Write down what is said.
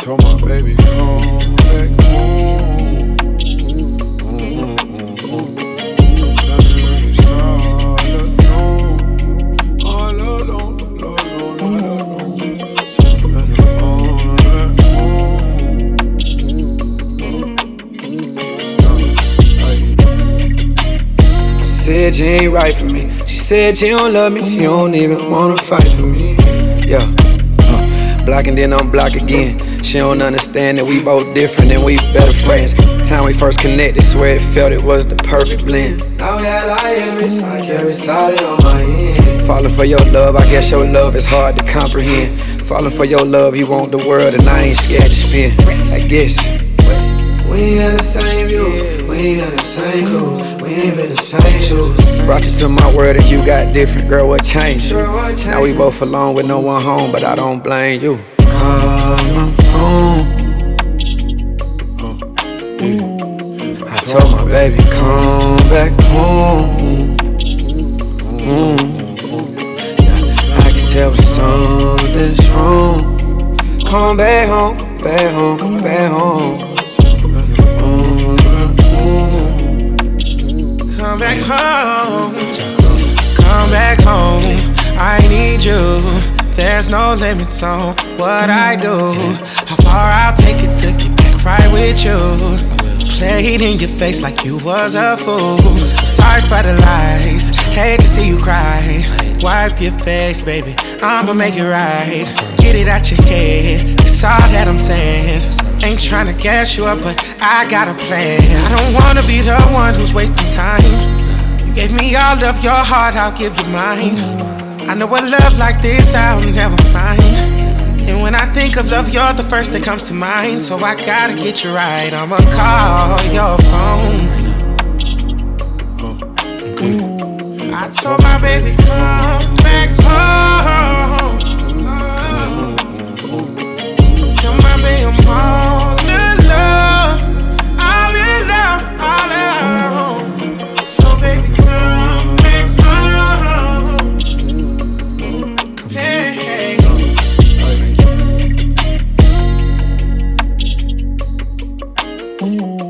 told my baby come back home. Said you ain't right for me. She said you don't love me, you don't even wanna fight for me. Yeah, block and then unblock again. She don't understand that we both different and we better friends. Time we first connected, swear it felt it was the perfect blend. Now that I am, it's like every solid on my end. Falling for your love, I guess your love is hard to comprehend. Falling for your love, you want the world and I ain't scared to spin. I guess we ain't in the same views, we ain't in the same crew, we ain't in the same shoes. Brought you to my world and you got different, girl, what changed you? Now we both alone with no one home, but I don't blame you. Call my phone. I told my baby come back home. I can tell something's wrong. Come back home, back home, back home. Come back home, come back home. I need you. There's no limits on what I do. How far I'll take it to get back right with you. Played in your face like you was a fool. Sorry for the lies, hate to see you cry. Wipe your face, baby, I'ma make it right. Get it out your head, it's all that I'm saying. Ain't tryna gas you up, but I got a plan. I don't wanna be the one who's wasting time. You gave me all of your heart, I'll give you mine. I know a love like this I'll never find. And when I think of love, you're the first that comes to mind. So I gotta get you right, I'ma call your phone. I told my baby come back home. Tell my baby I'm all alone, all alone, all alone. So baby come back home. Hey, hey. Ooh.